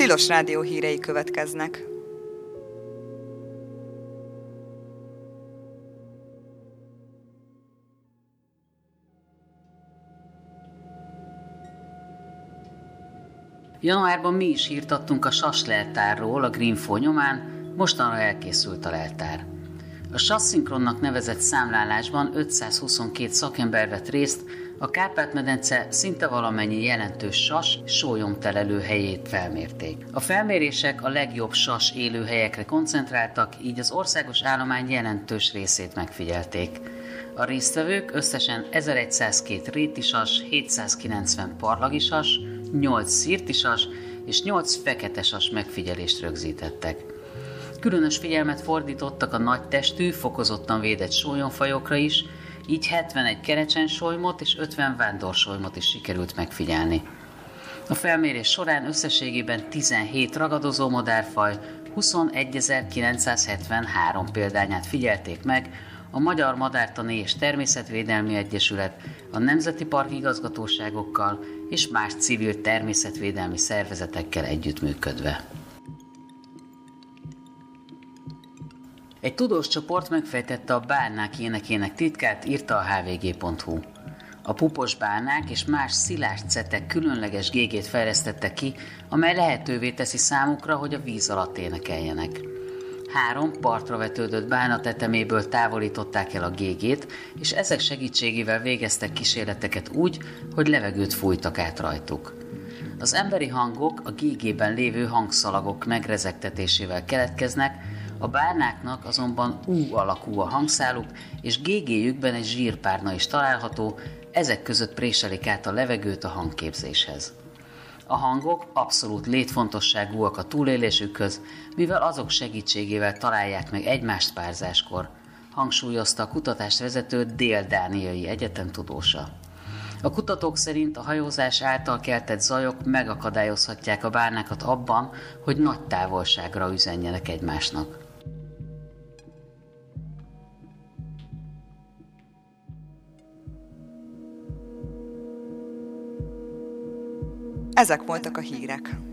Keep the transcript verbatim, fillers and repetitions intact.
Tilos Rádió hírei következnek. Januárban mi is hírt adtunk a sas leltárról a Greenfo nyomán, mostanra elkészült a leltár. A sasszinkronnak nevezett számlálásban ötszázhuszonkét szakember vett részt, a Kárpát-medence szinte valamennyi jelentős sas sólyomtelelő helyét felmérték. A felmérések a legjobb sas élőhelyekre koncentráltak, így az országos állomány jelentős részét megfigyelték. A résztvevők összesen ezerszázkettő rétisas, hétszázkilencven parlagisas, nyolc szirtisas és nyolc feketesas megfigyelést rögzítettek. Különös figyelmet fordítottak a nagy testű, fokozottan védett sólyomfajokra is, így hetvenegy kerecsensolymot és ötven vándorsolymot is sikerült megfigyelni. A felmérés során összességében tizenhét ragadozó madárfaj, huszonegyezer-kilencszázhetvenhárom példányát figyelték meg, a Magyar Madártani és Természetvédelmi Egyesület, a Nemzeti Park igazgatóságokkal és más civil természetvédelmi szervezetekkel együttműködve. Egy tudós csoport megfejtette a bálnák énekének titkát, írta a há vé gé pont hú. A pupos bálnák és más szilárd cetek különleges gégét fejlesztette ki, amely lehetővé teszi számukra, hogy a víz alatt énekeljenek. Három partra vetődött bálna teteméből távolították el a gégét, és ezek segítségével végeztek kísérleteket úgy, hogy levegőt fújtak át rajtuk. Az emberi hangok a gégében lévő hangszalagok megrezegtetésével keletkeznek, a bálnáknak azonban U alakú a hangszáluk, és gégéjükben egy zsírpárna is található, ezek között préselik át a levegőt a hangképzéshez. A hangok abszolút létfontosságúak a túlélésükhöz, mivel azok segítségével találják meg egymást párzáskor, hangsúlyozta a kutatást vezető Dél-Dániai Egyetem tudósa. A kutatók szerint a hajózás által keltett zajok megakadályozhatják a bálnákat abban, hogy nagy távolságra üzenjenek egymásnak. Ezek voltak a hírek.